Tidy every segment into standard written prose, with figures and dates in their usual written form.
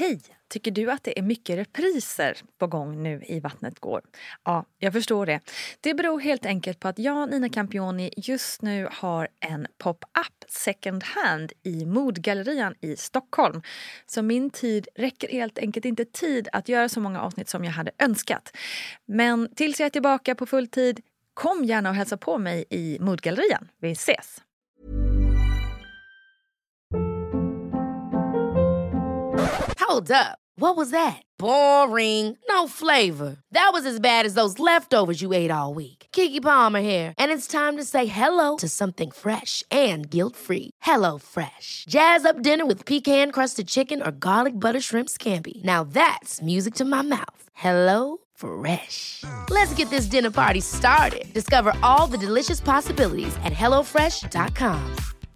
Hej! Tycker du att det är mycket repriser på gång nu i Vattnet går? Ja, jag förstår det. Det beror helt enkelt på att jag, Nina Campioni, just nu har en pop-up second hand i Modgallerian i Stockholm. Så min tid räcker helt enkelt inte tid att göra så många avsnitt som jag hade önskat. Men tills jag är tillbaka på full tid, kom gärna och hälsa på mig i Modgallerian. Vi ses! Hold up. What was that? Boring. No flavor. That was as bad as those leftovers you ate all week. Keke Palmer here, and it's time to say hello to something fresh and guilt-free. Hello Fresh. Jazz up dinner with pecan-crusted chicken or garlic butter shrimp scampi. Now that's music to my mouth. Hello Fresh. Let's get this dinner party started. Discover all the delicious possibilities at hellofresh.com.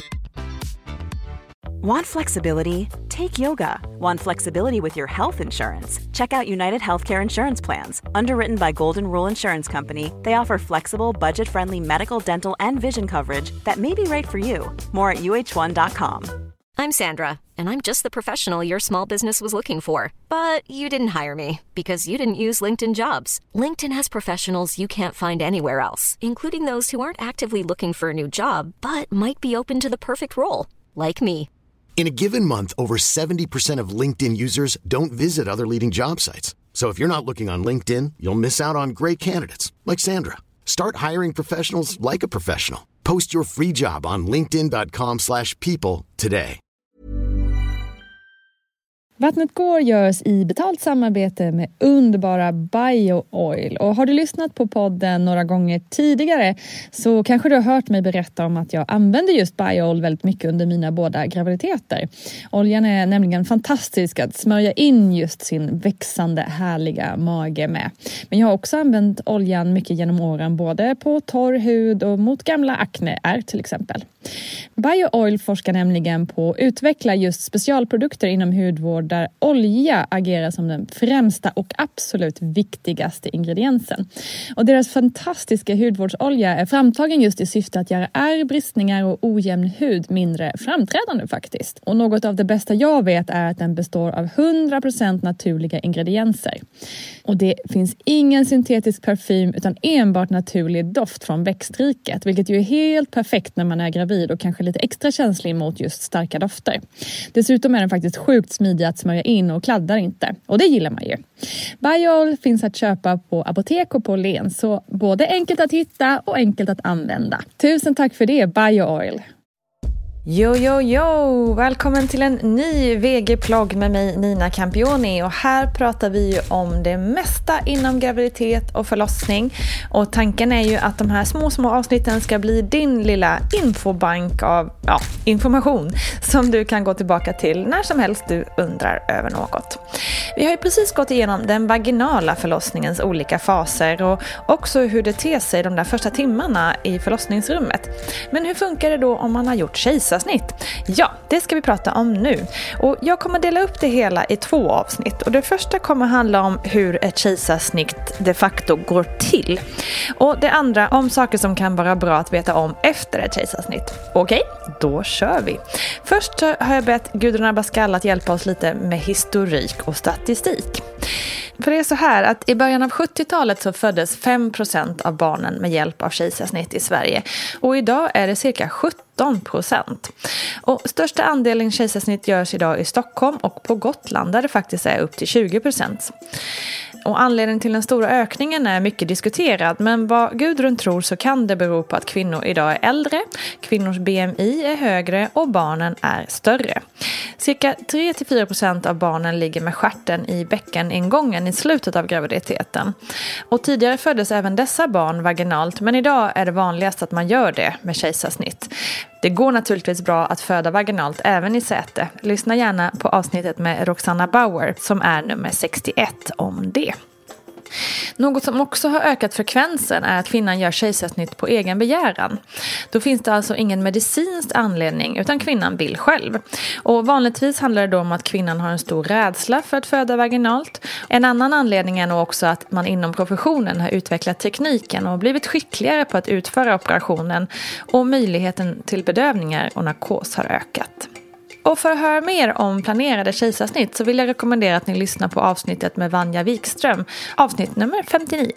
Want flexibility? Take yoga. Want flexibility with your health insurance? Check out United Healthcare Insurance Plans. Underwritten by Golden Rule Insurance Company, they offer flexible, budget-friendly medical, dental, and vision coverage that may be right for you. More at uh1.com. I'm Sandra, and I'm just the professional your small business was looking for. But you didn't hire me because you didn't use LinkedIn Jobs. LinkedIn has professionals you can't find anywhere else, including those who aren't actively looking for a new job, but might be open to the perfect role, like me. In a given month, over 70% of LinkedIn users don't visit other leading job sites. So if you're not looking on LinkedIn, you'll miss out on great candidates like Sandra. Start hiring professionals like a professional. Post your free job on linkedin.com/people today. Vattnet går görs i betalt samarbete med underbara BioOil. Och har du lyssnat på podden några gånger tidigare så kanske du har hört mig berätta om att jag använder just BioOil väldigt mycket under mina båda graviditeter. Oljan är nämligen fantastisk att smörja in just sin växande härliga mage med. Men jag har också använt oljan mycket genom åren både på torr hud och mot gamla akneär till exempel. BioOil forskar nämligen på att utveckla just specialprodukter inom hudvård där olja agerar som den främsta och absolut viktigaste ingrediensen. Och deras fantastiska hudvårdsolja är framtagen just i syfte att göra ärr, bristningar och ojämn hud mindre framträdande faktiskt. Och något av det bästa jag vet är att den består av 100% naturliga ingredienser. Och det finns ingen syntetisk parfym utan enbart naturlig doft från växtriket, vilket ju är helt perfekt när man är gravid och kanske lite extra känslig mot just starka dofter. Dessutom är den faktiskt sjukt smidig att smörja in och kladdar inte. Och det gillar man ju. BioOil finns att köpa på apotek och på Len, så både enkelt att hitta och enkelt att använda. Tusen tack för det, BioOil! Jo! Välkommen till en ny VG-plogg med mig, Nina Campioni. Och här pratar vi ju om det mesta inom graviditet och förlossning. Och tanken är ju att de här små avsnitten ska bli din lilla infobank av information som du kan gå tillbaka till när som helst du undrar över något. Vi har ju precis gått igenom den vaginala förlossningens olika faser och också hur det ter sig de där första timmarna i förlossningsrummet. Men hur funkar det då om man har gjort kejsarsnitt? Ja, det ska vi prata om nu. Och jag kommer dela upp det hela i 2 avsnitt. Och det första kommer handla om hur ett kejsarsnitt de facto går till. Och det andra om saker som kan vara bra att veta om efter ett kejsarsnitt. Okej, då kör vi. Först har jag bett Gudrun Abascal att hjälpa oss lite med historik och statistik. För det är så här att i början av 70-talet så föddes 5% av barnen med hjälp av kejsarsnitt i Sverige. Och idag är det cirka 17%. Och största andelen kejsarsnitt görs idag i Stockholm och på Gotland där det faktiskt är upp till 20%. Och anledningen till den stora ökningen är mycket diskuterad, men vad Gudrun tror så kan det bero på att kvinnor idag är äldre, kvinnors BMI är högre och barnen är större. Cirka 3-4% av barnen ligger med stjärten i bäckeningången i slutet av graviditeten. Och tidigare föddes även dessa barn vaginalt, men idag är det vanligast att man gör det med kejsarsnitt. Det går naturligtvis bra att föda vaginalt även i säte. Lyssna gärna på avsnittet med Roxanna Bauer som är nummer 61 om det. Något som också har ökat frekvensen är att kvinnan gör kejsarsnitt på egen begäran. Då finns det alltså ingen medicinsk anledning utan kvinnan vill själv. Och vanligtvis handlar det då om att kvinnan har en stor rädsla för att föda vaginalt. En annan anledning är nog också att man inom professionen har utvecklat tekniken och blivit skickligare på att utföra operationen och möjligheten till bedövningar och narkos har ökat. Och för att höra mer om planerade kejsarsnitt så vill jag rekommendera att ni lyssnar på avsnittet med Vanja Wikström, avsnitt nummer 59.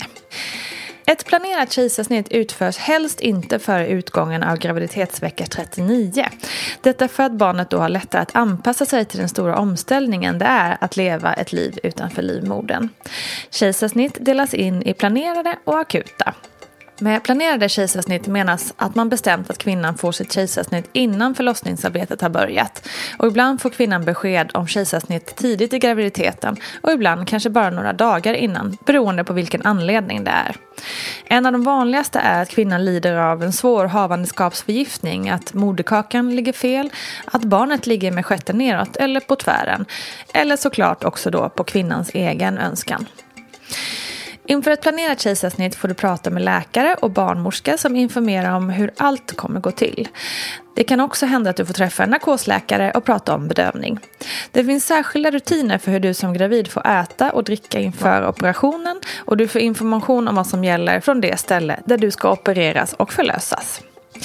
Ett planerat kejsarsnitt utförs helst inte före utgången av graviditetsvecka 39. Detta för att barnet då har lättare att anpassa sig till den stora omställningen det är att leva ett liv utanför livmodern. Kejsarsnitt delas in i planerade och akuta. Med planerade kejsarsnitt menas att man bestämt att kvinnan får sitt kejsarsnitt innan förlossningsarbetet har börjat. Och ibland får kvinnan besked om kejsarsnitt tidigt i graviditeten och ibland kanske bara några dagar innan, beroende på vilken anledning det är. En av de vanligaste är att kvinnan lider av en svår havandeskapsförgiftning, att moderkakan ligger fel, att barnet ligger med stjärten neråt eller på tvären, eller såklart också då på kvinnans egen önskan. Inför ett planerat kejsarsnitt får du prata med läkare och barnmorska som informerar om hur allt kommer gå till. Det kan också hända att du får träffa en narkosläkare och prata om bedövning. Det finns särskilda rutiner för hur du som gravid får äta och dricka inför operationen och du får information om vad som gäller från det ställe där du ska opereras och förlösas.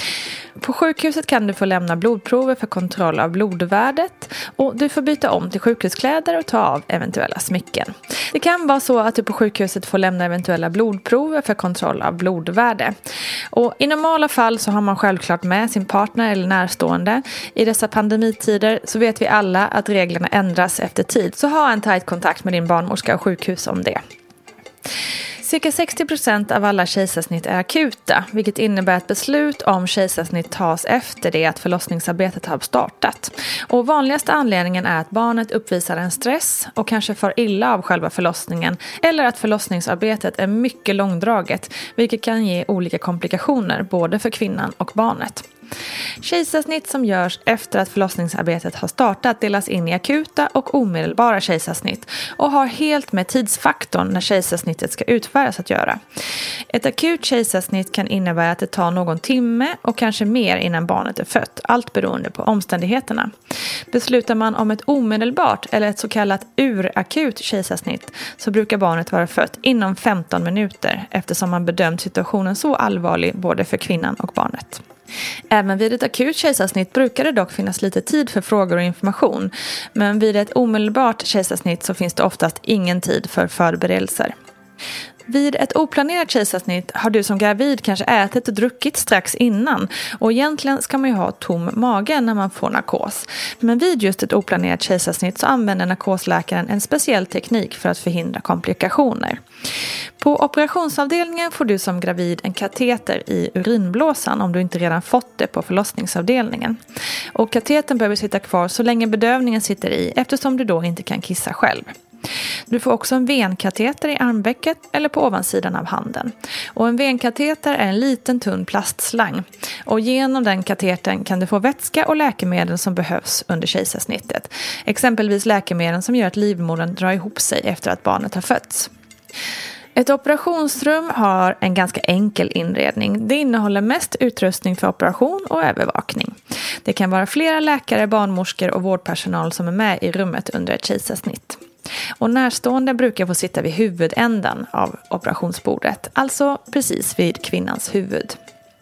På sjukhuset kan du få lämna blodprover för kontroll av blodvärdet och du får byta om till sjukhuskläder och ta av eventuella smycken. Det kan vara så att du på sjukhuset får lämna eventuella blodprover för kontroll av blodvärde. Och i normala fall så har man självklart med sin partner eller närstående. I dessa pandemitider så vet vi alla att reglerna ändras efter tid, så ha en tajt kontakt med din barnmorska och sjukhus om det. Cirka 60% av alla kejsarsnitt är akuta, vilket innebär att beslut om kejsarsnitt tas efter det att förlossningsarbetet har startat. Och vanligaste anledningen är att barnet uppvisar en stress och kanske far illa av själva förlossningen eller att förlossningsarbetet är mycket långdraget, vilket kan ge olika komplikationer både för kvinnan och barnet. Kejsarsnitt som görs efter att förlossningsarbetet har startat delas in i akuta och omedelbara kejsarsnitt och har helt med tidsfaktorn när kejsarsnittet ska utföras att göra. Ett akut kejsarsnitt kan innebära att det tar någon timme och kanske mer innan barnet är fött, allt beroende på omständigheterna. Beslutar man om ett omedelbart eller ett så kallat urakut kejsarsnitt så brukar barnet vara fött inom 15 minuter eftersom man bedömt situationen så allvarlig både för kvinnan och barnet. Även vid ett akut kejsarsnitt brukar det dock finnas lite tid för frågor och information, men vid ett omedelbart kejsarsnitt så finns det oftast ingen tid för förberedelser. Vid ett oplanerat kejsarsnitt har du som gravid kanske ätit och druckit strax innan och egentligen ska man ju ha tom mage när man får narkos. Men vid just ett oplanerat kejsarsnitt så använder narkosläkaren en speciell teknik för att förhindra komplikationer. På operationsavdelningen får du som gravid en kateter i urinblåsan om du inte redan fått det på förlossningsavdelningen. Och katetern behöver sitta kvar så länge bedövningen sitter i eftersom du då inte kan kissa själv. Du får också en venkateter i armvecket eller på ovansidan av handen. Och en venkateter är en liten tunn plastslang. Och genom den katetern kan du få vätska och läkemedel som behövs under kejsarsnittet. Exempelvis läkemedel som gör att livmodern drar ihop sig efter att barnet har fötts. Ett operationsrum har en ganska enkel inredning. Det innehåller mest utrustning för operation och övervakning. Det kan vara flera läkare, barnmorskor och vårdpersonal som är med i rummet under ett kejsarsnitt. Och närstående brukar få sitta vid huvudändan av operationsbordet, alltså precis vid kvinnans huvud.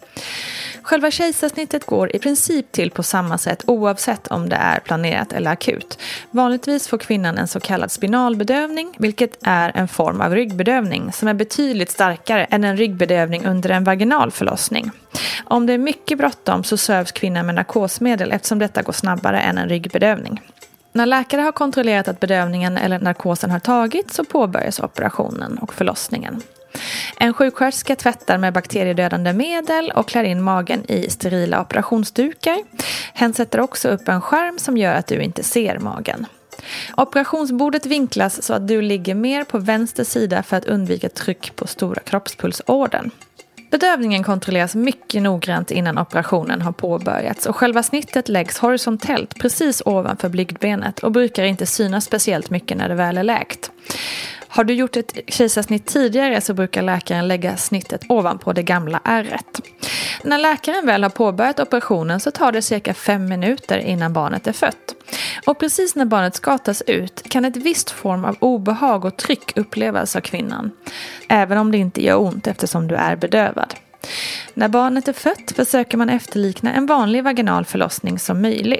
Själva kejsarsnittet går i princip till på samma sätt oavsett om det är planerat eller akut. Vanligtvis får kvinnan en så kallad spinalbedövning, vilket är en form av ryggbedövning som är betydligt starkare än en ryggbedövning under en vaginal förlossning. Om det är mycket bråttom så sövs kvinnan med narkosmedel eftersom detta går snabbare än en ryggbedövning. När läkare har kontrollerat att bedövningen eller narkosen har tagit så påbörjas operationen och förlossningen. En sjuksköterska tvättar med bakteriedödande medel och klär in magen i sterila operationsdukar. Hen sätter också upp en skärm som gör att du inte ser magen. Operationsbordet vinklas så att du ligger mer på vänster sida för att undvika tryck på stora kroppspulsådern. Bedövningen kontrolleras mycket noggrant innan operationen har påbörjats och själva snittet läggs horisontellt precis ovanför blygdbenet och brukar inte synas speciellt mycket när det väl är läkt. Har du gjort ett kejsarsnitt tidigare så brukar läkaren lägga snittet ovanpå det gamla ärret. När läkaren väl har påbörjat operationen så tar det cirka 5 minuter innan barnet är fött. Och precis när barnet ska tas ut kan ett visst form av obehag och tryck upplevas av kvinnan. Även om det inte gör ont eftersom du är bedövad. När barnet är fött försöker man efterlikna en vanlig vaginal förlossning som möjligt.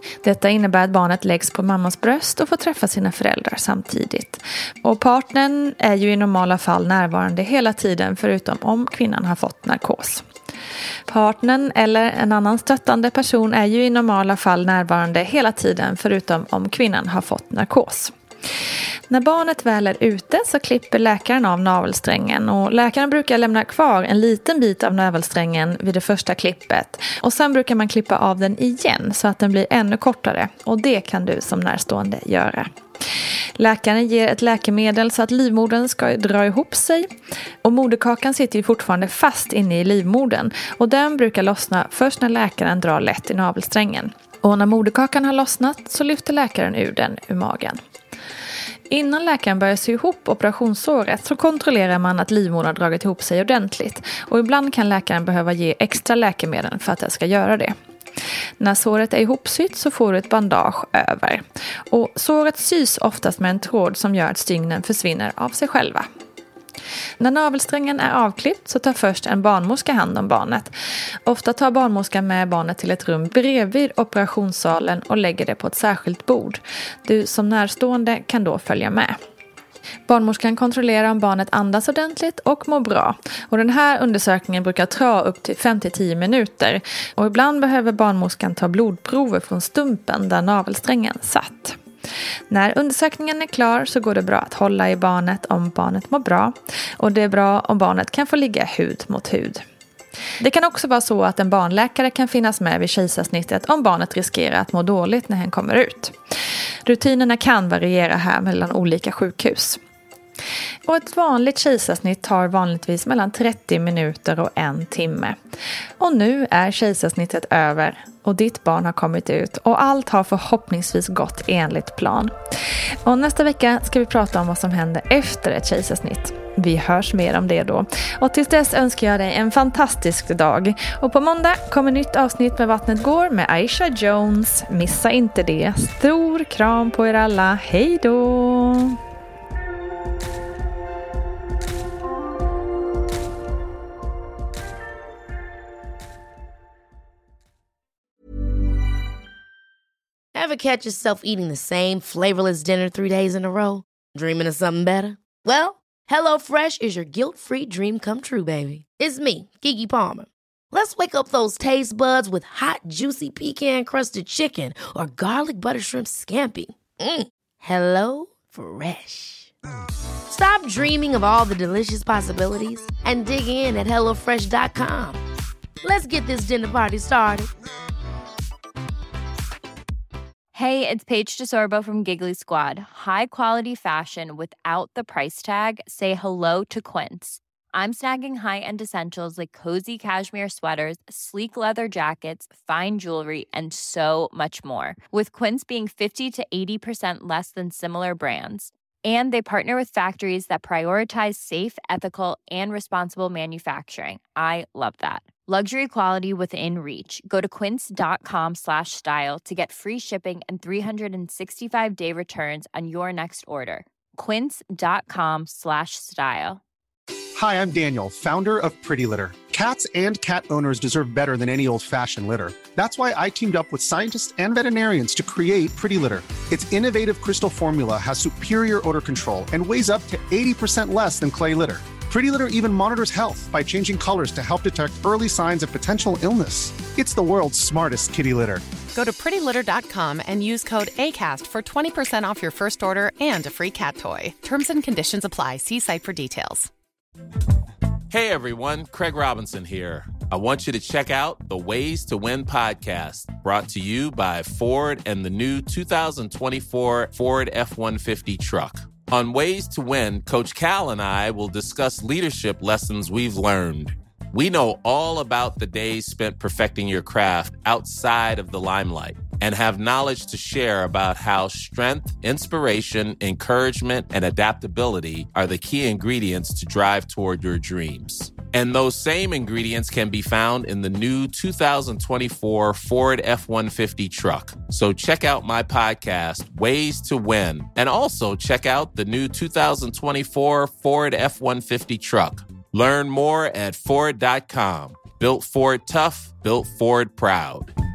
Detta innebär att barnet läggs på mammans bröst och får träffa sina föräldrar samtidigt. Och partnern är ju i normala fall närvarande hela tiden förutom om kvinnan har fått narkos. Partnern eller en annan stöttande person är ju i normala fall närvarande hela tiden förutom om kvinnan har fått narkos. När barnet väl är ute så klipper läkaren av navelsträngen och läkaren brukar lämna kvar en liten bit av navelsträngen vid det första klippet och sen brukar man klippa av den igen så att den blir ännu kortare och det kan du som närstående göra. Läkaren ger ett läkemedel så att livmodern ska dra ihop sig och moderkakan sitter ju fortfarande fast inne i livmodern och den brukar lossna först när läkaren drar lätt i navelsträngen. Och när moderkakan har lossnat så lyfter läkaren ur den ur magen. Innan läkaren börjar sy ihop operationssåret så kontrollerar man att livmodern har dragit ihop sig ordentligt och ibland kan läkaren behöva ge extra läkemedel för att det ska göra det. När såret är ihopsytt så får du ett bandage över och såret sys oftast med en tråd som gör att stygnen försvinner av sig själva. När navelsträngen är avklippt så tar först en barnmorska hand om barnet. Ofta tar barnmorskan med barnet till ett rum bredvid operationssalen och lägger det på ett särskilt bord. Du som närstående kan då följa med. Barnmorskan kontrollerar om barnet andas ordentligt och mår bra. Och den här undersökningen brukar ta upp till 5-10 minuter. Och ibland behöver barnmorskan ta blodprover från stumpen där navelsträngen satt. När undersökningen är klar så går det bra att hålla i barnet om barnet mår bra. Och det är bra om barnet kan få ligga hud mot hud. Det kan också vara så att en barnläkare kan finnas med vid kejsarsnittet om barnet riskerar att må dåligt när hen kommer ut. Rutinerna kan variera här mellan olika sjukhus. Och ett vanligt kejsarsnitt tar vanligtvis mellan 30 minuter och 1 timme. Och nu är kejsarsnittet över och ditt barn har kommit ut och allt har förhoppningsvis gått enligt plan. Och nästa vecka ska vi prata om vad som händer efter ett kejsarsnitt. Vi hörs mer om det då. Och tills dess önskar jag dig en fantastisk dag. Och på måndag kommer nytt avsnitt med Vattnet går med Aisha Jones. Missa inte det. Stor kram på er alla. Hej då! Ever catch yourself eating the same flavorless dinner 3 days in a row? Dreaming of something better? Well, HelloFresh is your guilt-free dream come true, baby. It's me, Keke Palmer. Let's wake up those taste buds with hot, juicy pecan-crusted chicken or garlic butter shrimp scampi. Hello Fresh. Stop dreaming of all the delicious possibilities and dig in at HelloFresh.com. Let's get this dinner party started. Hey, it's Paige DeSorbo from Giggly Squad. High quality fashion without the price tag. Say hello to Quince. I'm snagging high-end essentials like cozy cashmere sweaters, sleek leather jackets, fine jewelry, and so much more. With Quince being 50 to 80% less than similar brands. And they partner with factories that prioritize safe, ethical, and responsible manufacturing. I love that. Luxury quality within reach. Go to quince.com/style to get free shipping and 365-day returns on your next order. Quince.com/style. Hi, I'm Daniel, founder of Pretty Litter. Cats and cat owners deserve better than any old-fashioned litter. That's why I teamed up with scientists and veterinarians to create Pretty Litter. Its innovative crystal formula has superior odor control and weighs up to 80% less than clay litter. Pretty Litter even monitors health by changing colors to help detect early signs of potential illness. It's the world's smartest kitty litter. Go to prettylitter.com and use code ACAST for 20% off your first order and a free cat toy. Terms and conditions apply. See site for details. Hey everyone, Craig Robinson here. I want you to check out the Ways to Win podcast, brought to you by Ford and the new 2024 Ford F-150 truck. On Ways to Win, Coach Cal and I will discuss leadership lessons we've learned. We know all about the days spent perfecting your craft outside of the limelight and have knowledge to share about how strength, inspiration, encouragement, and adaptability are the key ingredients to drive toward your dreams. And those same ingredients can be found in the new 2024 Ford F-150 truck. So check out my podcast, Ways to Win, and also check out the new 2024 Ford F-150 truck. Learn more at Ford.com. Built Ford tough, built Ford proud.